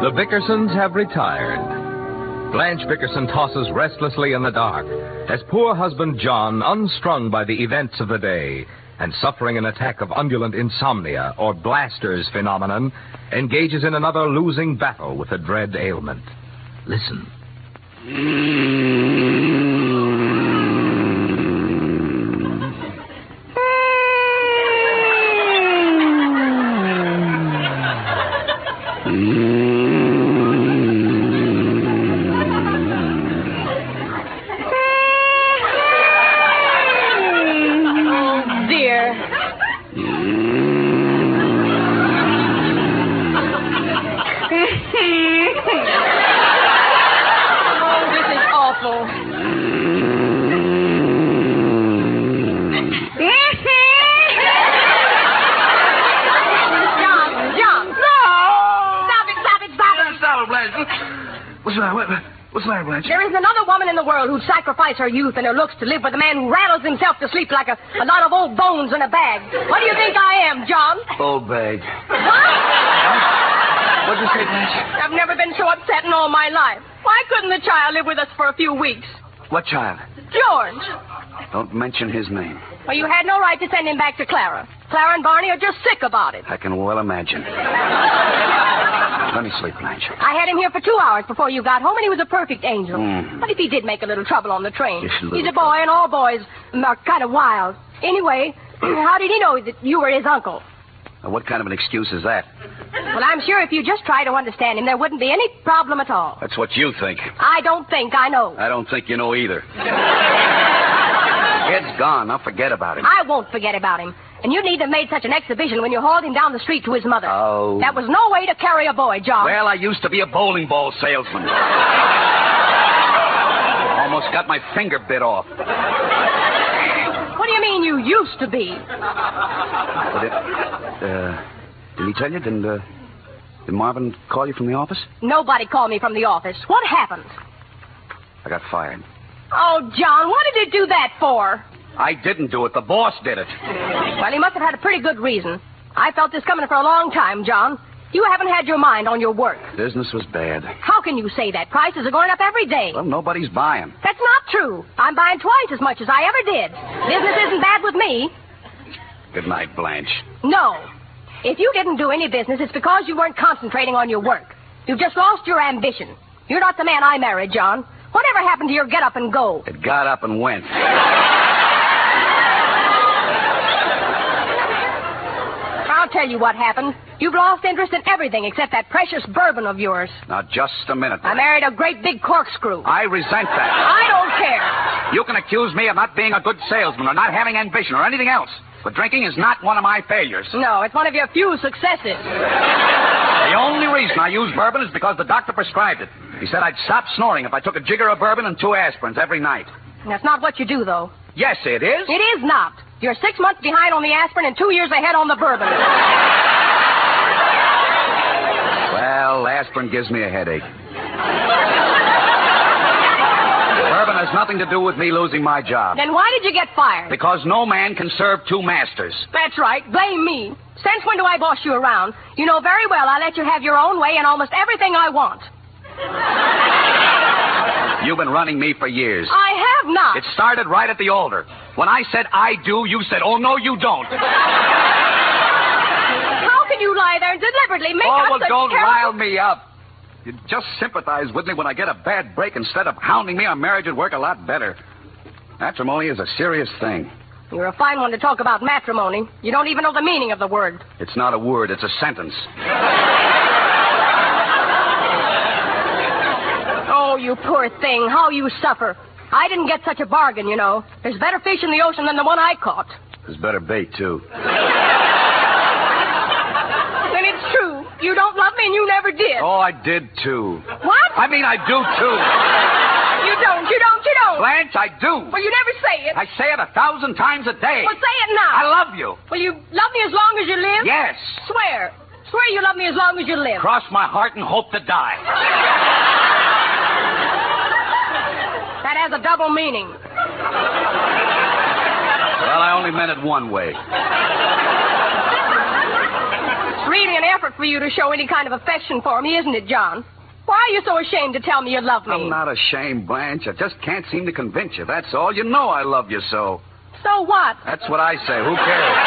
The Bickersons have retired. Blanche Bickerson tosses restlessly in the dark as poor husband John, unstrung by the events of the day and suffering an attack of undulant insomnia or Blaster's phenomenon, engages in another losing battle with a dread ailment. Listen. What's the matter, Blanche? There isn't another woman in the world who'd sacrifice her youth and her looks to live with a man who rattles himself to sleep like a lot of old bones in a bag. What do you think I am, John? Old bag. What? What'd you say, Blanche? I've never been so upset in all my life. Why couldn't the child live with us for a few weeks? What child? George. Don't mention his name. Well, you had no right to send him back to Clara. Clara and Barney are just sick about it. I can well imagine. Let me sleep, Blanche. I had him here for 2 hours before you got home, and he was a perfect angel. But if he did make a little trouble on the train? He's a boy, and all boys are kind of wild. Anyway, how did he know that you were his uncle? Now, what kind of an excuse is that? Well, I'm sure if you just try to understand him, there wouldn't be any problem at all. That's what you think. I don't think I know. I don't think you know either. Ed's gone. Now forget about him. I won't forget about him. And you needn't have made such an exhibition when you hauled him down the street to his mother. Oh. That was no way to carry a boy, John. Well, I used to be a bowling ball salesman. Almost got my finger bit off. What do you mean you used to be? Did he tell you? Did Marvin call you from the office? Nobody called me from the office. What happened? I got fired. Oh, John, what did you do that for? I didn't do it. The boss did it. Well, he must have had a pretty good reason. I felt this coming for a long time, John. You haven't had your mind on your work. Business was bad. How can you say that? Prices are going up every day. Well, nobody's buying. That's not true. I'm buying twice as much as I ever did. Business isn't bad with me. Good night, Blanche. No. If you didn't do any business, it's because you weren't concentrating on your work. You've just lost your ambition. You're not the man I married, John. Whatever happened to your get up and go? It got up and went. I'll tell you what happened. You've lost interest in everything except that precious bourbon of yours. Now, just a minute. I married a great big corkscrew. I resent that. I don't care. You can accuse me of not being a good salesman or not having ambition or anything else. But drinking is not one of my failures. No, it's one of your few successes. The only reason I use bourbon is because the doctor prescribed it. He said I'd stop snoring if I took a jigger of bourbon and 2 aspirins every night. That's not what you do, though. Yes, it is. It is not. You're 6 months behind on the aspirin and 2 years ahead on the bourbon. Well, aspirin gives me a headache. Bourbon has nothing to do with me losing my job. Then why did you get fired? Because no man can serve 2 masters. That's right. Blame me. Since when do I boss you around? You know very well I let you have your own way in almost everything I want. You've been running me for years. I have not. It started right at the altar. When I said I do, you said, oh, no, you don't. How can you lie there and deliberately make up such don't terrible... rile me up. You just sympathize with me when I get a bad break instead of hounding me on marriage would work a lot better. Matrimony is a serious thing. You're a fine one to talk about matrimony. You don't even know the meaning of the word. It's not a word, it's a sentence. Oh, you poor thing. How you suffer. I didn't get such a bargain, you know. There's better fish in the ocean than the one I caught. There's better bait, too. Then it's true. You don't love me and you never did. Oh, I did, too. What? I mean, I do, too. You don't. Blanche, I do. Well, you never say it. I say it 1,000 times a day. Well, say it now. I love you. Will you love me as long as you live? Yes. Swear. Swear you love me as long as you live. Cross my heart and hope to die. That has a double meaning. Well, I only meant it one way. It's really an effort for you to show any kind of affection for me, isn't it, John? Why are you so ashamed to tell me you love me? I'm not ashamed, Blanche. I just can't seem to convince you, that's all. You know I love you so. So what? That's what I say. Who cares?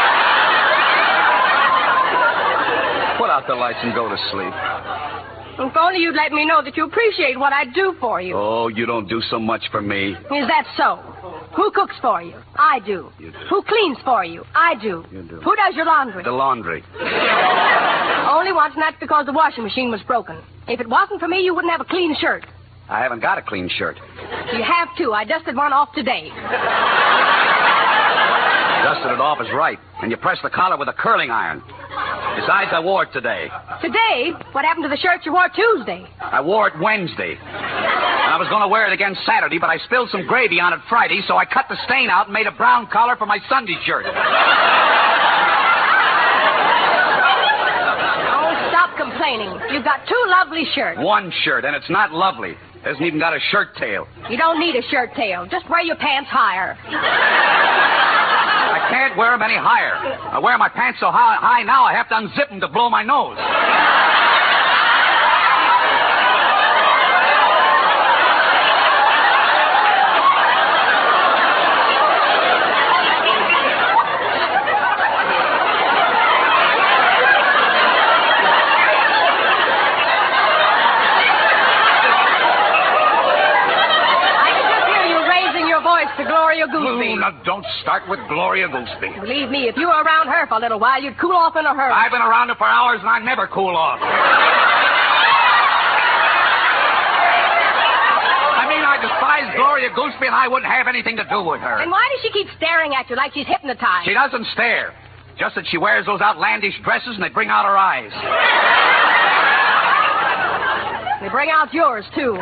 Put out the lights and go to sleep. If only you'd let me know that you appreciate what I do for you. Oh, you don't do so much for me. Is that so? Who cooks for you? I do. You do. Who cleans for you? I do. You do. Who does your laundry? The laundry. Only once, and that's because the washing machine was broken. If it wasn't for me, you wouldn't have a clean shirt. I haven't got a clean shirt. You have two. I dusted one off today. Dusted it off is right. And you pressed the collar with a curling iron. Besides, I wore it today. Today? What happened to the shirt you wore Tuesday? I wore it Wednesday. And I was going to wear it again Saturday, but I spilled some gravy on it Friday, so I cut the stain out and made a brown collar for my Sunday shirt. Oh, stop complaining. You've got two lovely shirts. One shirt, and it's not lovely. Hasn't even got a shirt tail. You don't need a shirt tail. Just wear your pants higher. I can't wear them any higher. I wear my pants so high now I have to unzip them to blow my nose. To Gloria Gooseby. Now, don't start with Gloria Gooseby. Believe me, if you were around her for a little while, you'd cool off in a hurry. I've been around her for hours, and I never cool off. I mean, I despise Gloria Gooseby, and I wouldn't have anything to do with her. And why does she keep staring at you like she's hypnotized? She doesn't stare. Just that she wears those outlandish dresses, and they bring out her eyes. They bring out yours, too.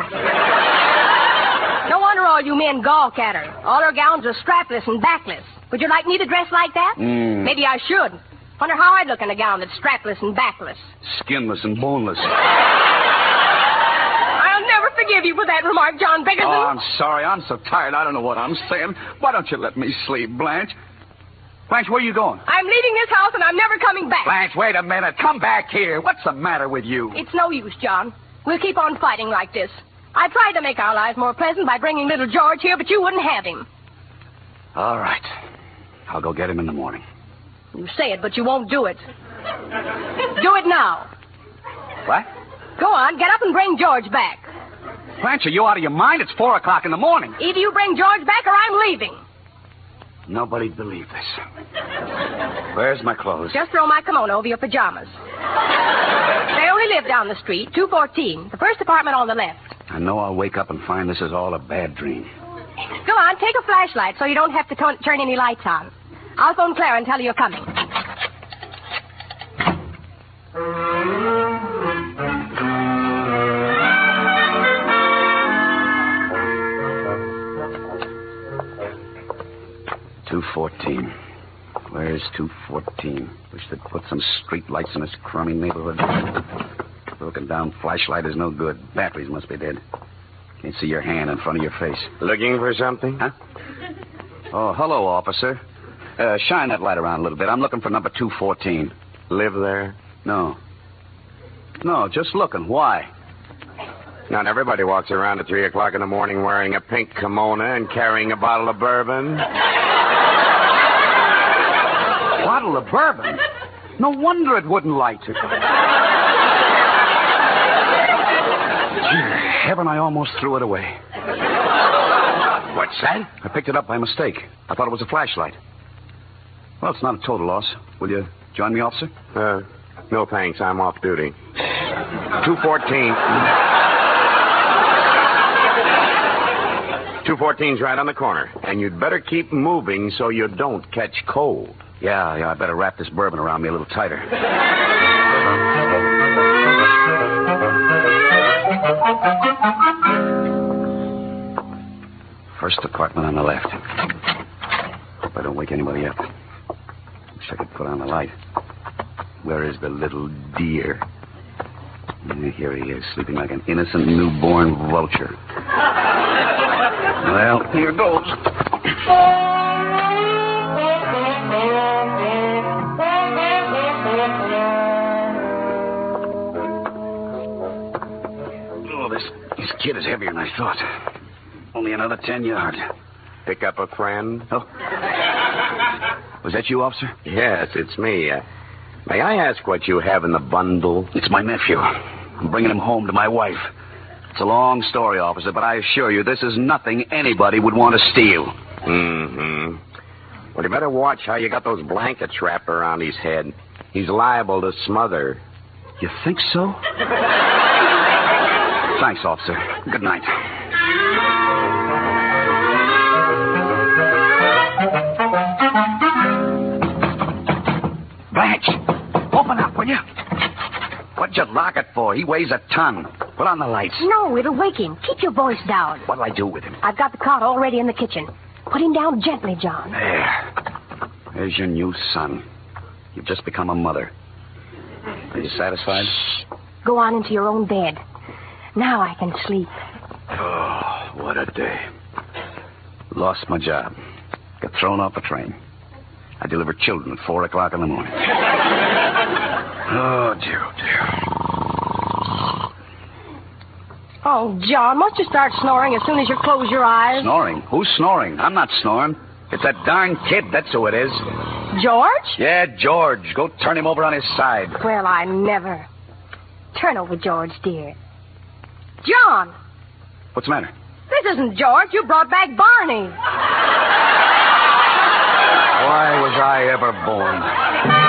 No wonder all you men gawk at her. All her gowns are strapless and backless. Would you like me to dress like that? Maybe I should. Wonder how I'd look in a gown that's strapless and backless. Skinless and boneless. I'll never forgive you for that remark, John Bickerson. Oh, I'm sorry. I'm so tired. I don't know what I'm saying. Why don't you let me sleep, Blanche? Blanche, where are you going? I'm leaving this house and I'm never coming back. Blanche, wait a minute. Come back here. What's the matter with you? It's no use, John. We'll keep on fighting like this. I tried to make our lives more pleasant by bringing little George here, but you wouldn't have him. All right. I'll go get him in the morning. You say it, but you won't do it. Do it now. What? Go on, get up and bring George back. Blanche, are you out of your mind? It's 4 o'clock in the morning. Either you bring George back or I'm leaving. Nobody'd believe this. Where's my clothes? Just throw my kimono over your pajamas. They only live down the street, 214, the first apartment on the left. I know I'll wake up and find this is all a bad dream. Go on, take a flashlight so you don't have to turn any lights on. I'll phone Clara and tell her you're coming. $2.14. Where's 214? Wish they'd put some street lights in this crummy neighborhood. Broken down flashlight is no good. Batteries must be dead. Can't see your hand in front of your face. Looking for something? Huh? Oh, hello, officer. Shine that light around a little bit. I'm looking for number 214. Live there? No. No, just looking. Why? Not everybody walks around at 3 o'clock in the morning wearing a pink kimono and carrying a bottle of bourbon. Bottle of bourbon? No wonder it wouldn't light. Dear heaven, I almost threw it away. What's that? I picked it up by mistake. I thought it was a flashlight. Well, it's not a total loss. Will you join me, officer? No thanks. I'm off duty. 214. 214's right on the corner. And you'd better keep moving so you don't catch cold. Yeah, I better wrap this bourbon around me a little tighter. First apartment on the left. Hope I don't wake anybody up. Wish I could put on the light. Where is the little dear? Here he is, sleeping like an innocent newborn vulture. Well, here goes. This kid is heavier than I thought. Only another 10 yards. Pick up a friend? Oh. Was that you, officer? Yes, it's me. May I ask what you have in the bundle? It's my nephew. I'm bringing him home to my wife. It's a long story, officer, but I assure you this is nothing anybody would want to steal. Mm-hmm. Well, you better watch how you got those blankets wrapped around his head. He's liable to smother. You think so? Thanks, officer. Good night. Blanche, open up, will you? What'd you lock it for? He weighs a ton. Put on the lights. No, it'll wake him. Keep your voice down. What'll I do with him? I've got the cot already in the kitchen. Put him down gently, John. There's your new son. You've just become a mother. Are you satisfied? Shh. Go on into your own bed. Now I can sleep. Oh, what a day. Lost my job. Got thrown off a train. I deliver children at 4 o'clock in the morning. Oh, dear, oh, dear. Oh, John, must you start snoring as soon as you close your eyes? Snoring? Who's snoring? I'm not snoring. It's that darn kid, that's who it is. George? Yeah, George. Go turn him over on his side. Well, I never. Turn over, George, dear. John! What's the matter? This isn't George. You brought back Barney. Why was I ever born?